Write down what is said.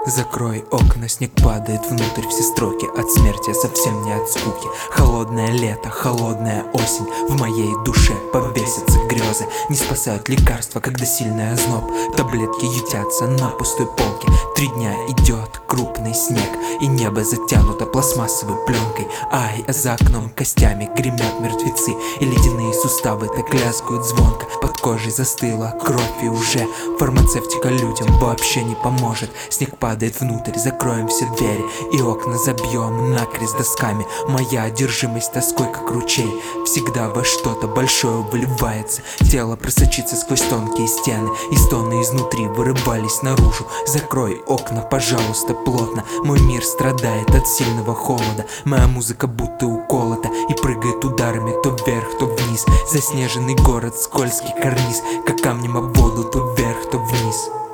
Закрой окна, снег падает внутрь, все строки от смерти, совсем не от скуки. Холодное лето, холодная осень, в моей душе повесятся грезы. Не спасают лекарства, когда сильный озноб, таблетки ютятся на пустой полке. 3 дня идет крупный снег, и небо затянуто пластмассовой пленкой. Ай, а за окном костями гремят мертвецы, и ледяные суставы так лязгают звонко. Под кожей застыла кровь, и уже фармацевтика людям вообще не поможет. Снег падает внутрь, закроем все двери и окна забьем накрест досками. Моя одержимость тоской, как ручей, всегда во что-то большое выливается. Тело просочится сквозь тонкие стены, и стоны изнутри вырывались наружу. Закрой окна, пожалуйста, плотно. Мой мир страдает от сильного холода. Моя музыка будто уколота и прыгает ударами то вверх, то вниз. Заснеженный город, скользкий карниз, как камнем об воду, то вверх, то вниз.